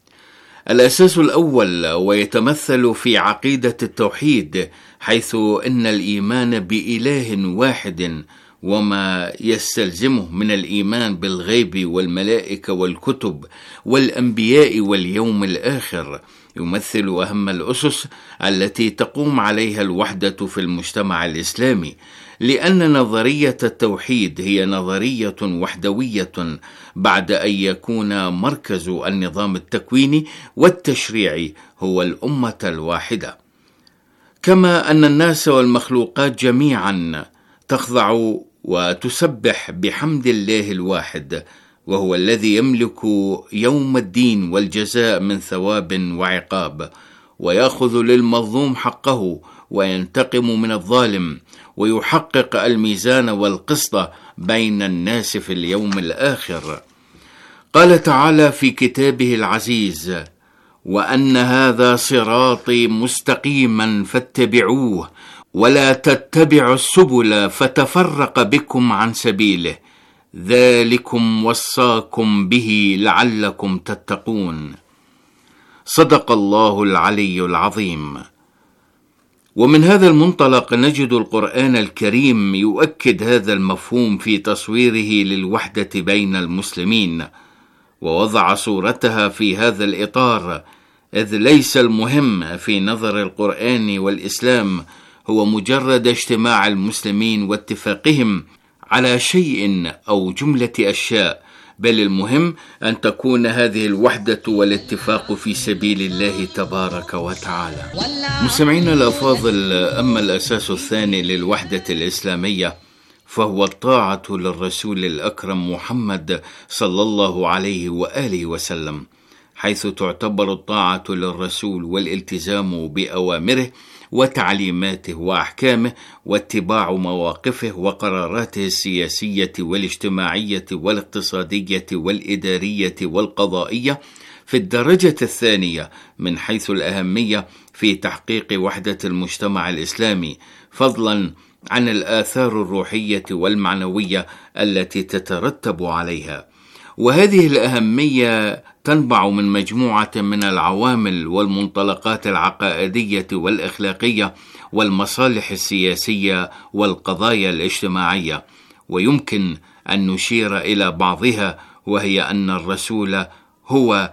الأساس الأول ويتمثل في عقيدة التوحيد، حيث إن الإيمان بإله واحد وما يستلزمه من الإيمان بالغيب والملائكة والكتب والأنبياء واليوم الآخر يمثل أهم الأسس التي تقوم عليها الوحدة في المجتمع الإسلامي، لأن نظرية التوحيد هي نظرية وحدوية بعد أن يكون مركز النظام التكويني والتشريعي هو الأمة الواحدة، كما أن الناس والمخلوقات جميعا تخضع وتسبح بحمد الله الواحد، وهو الذي يملك يوم الدين والجزاء من ثواب وعقاب، ويأخذ للمظلوم حقه وينتقم من الظالم، ويحقق الميزان والقسط بين الناس في اليوم الآخر. قال تعالى في كتابه العزيز: وأن هذا صراطي مستقيما فاتبعوه ولا تتبعوا السبل فتفرق بكم عن سبيله ذلكم وصاكم به لعلكم تتقون. صدق الله العلي العظيم. ومن هذا المنطلق نجد القرآن الكريم يؤكد هذا المفهوم في تصويره للوحدة بين المسلمين، ووضع صورتها في هذا الإطار، إذ ليس المهم في نظر القرآن والإسلام هو مجرد اجتماع المسلمين واتفاقهم على شيء أو جملة أشياء، بل المهم أن تكون هذه الوحدة والاتفاق في سبيل الله تبارك وتعالى. مستمعينا الأفاضل، أما الأساس الثاني للوحدة الإسلامية فهو الطاعة للرسول الأكرم محمد صلى الله عليه وآله وسلم، حيث تعتبر الطاعة للرسول والالتزام بأوامره وتعليماته وأحكامه واتباع مواقفه وقراراته السياسية والاجتماعية والاقتصادية والإدارية والقضائية في الدرجة الثانية من حيث الأهمية في تحقيق وحدة المجتمع الإسلامي، فضلا عن الآثار الروحية والمعنوية التي تترتب عليها. وهذه الأهمية تنبع من مجموعة من العوامل والمنطلقات العقائدية والأخلاقية والمصالح السياسية والقضايا الاجتماعية، ويمكن أن نشير إلى بعضها، وهي أن الرسول هو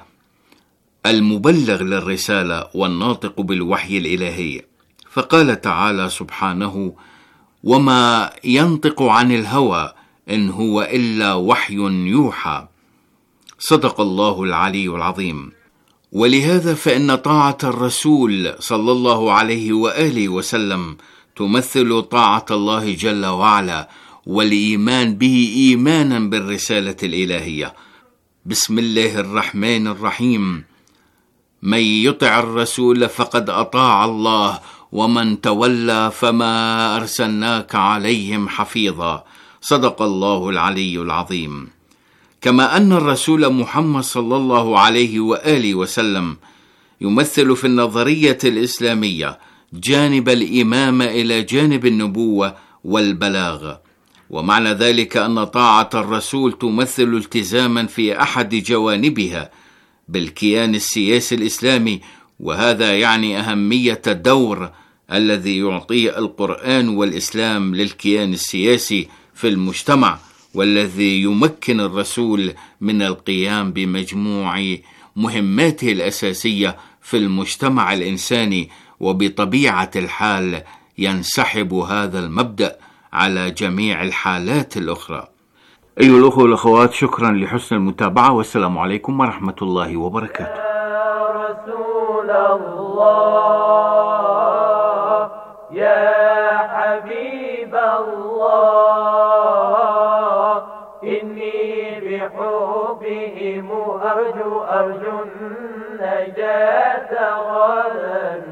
المبلغ للرسالة والناطق بالوحي الإلهي، فقال تعالى سبحانه: وما ينطق عن الهوى إن هو إلا وحي يوحى. صدق الله العلي العظيم. ولهذا فإن طاعة الرسول صلى الله عليه وآله وسلم تمثل طاعة الله جل وعلا، والإيمان به إيمانا بالرسالة الإلهية. بسم الله الرحمن الرحيم: من يطع الرسول فقد أطاع الله ومن تولى فما أرسلناك عليهم حفيظا. صدق الله العلي العظيم. كما أن الرسول محمد صلى الله عليه وآله وسلم يمثل في النظرية الإسلامية جانب الإمامة إلى جانب النبوة والبلاغ، ومعنى ذلك أن طاعة الرسول تمثل التزاما في أحد جوانبها بالكيان السياسي الإسلامي، وهذا يعني أهمية الدور الذي يعطيه القرآن والإسلام للكيان السياسي في المجتمع، والذي يمكن الرسول من القيام بمجموع مهماته الأساسية في المجتمع الإنساني. وبطبيعة الحال ينسحب هذا المبدأ على جميع الحالات الأخرى. أيها الأخوة والأخوات، شكرا لحسن المتابعة، والسلام عليكم ورحمة الله وبركاته. يا رسول الله، يا حبيب الله، إني بحبهم أرجو النجاة غدا.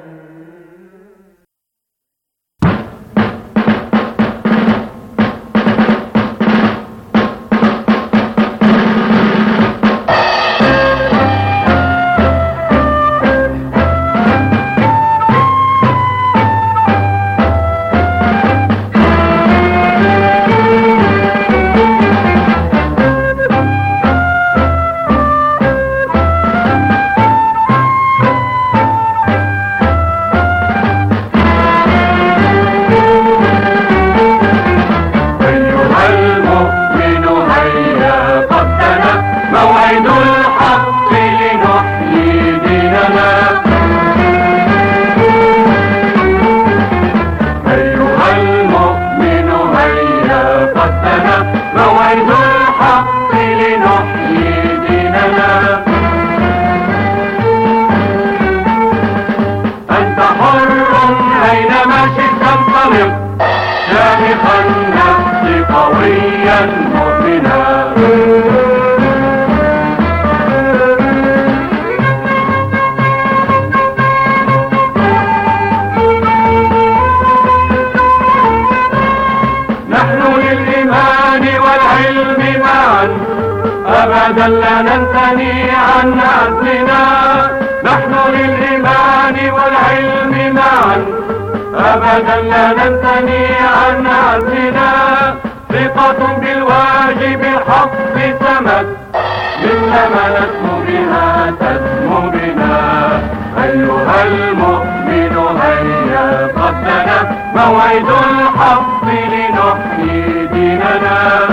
أبدا لا ننثني عن عزمنا، نحن للإيمان والعلم معا، أبدا لا ننثني عن عزمنا، ثقة بالواجب الحق سمت، مثلما نسمو بها تسمو بنا. أيها المؤمن هيا قد دنا موعد الحق لنحيي ديننا.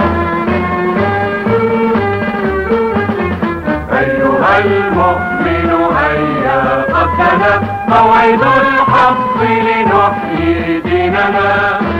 المؤمن هيا قد كان موعد الحق لنحيي ديننا.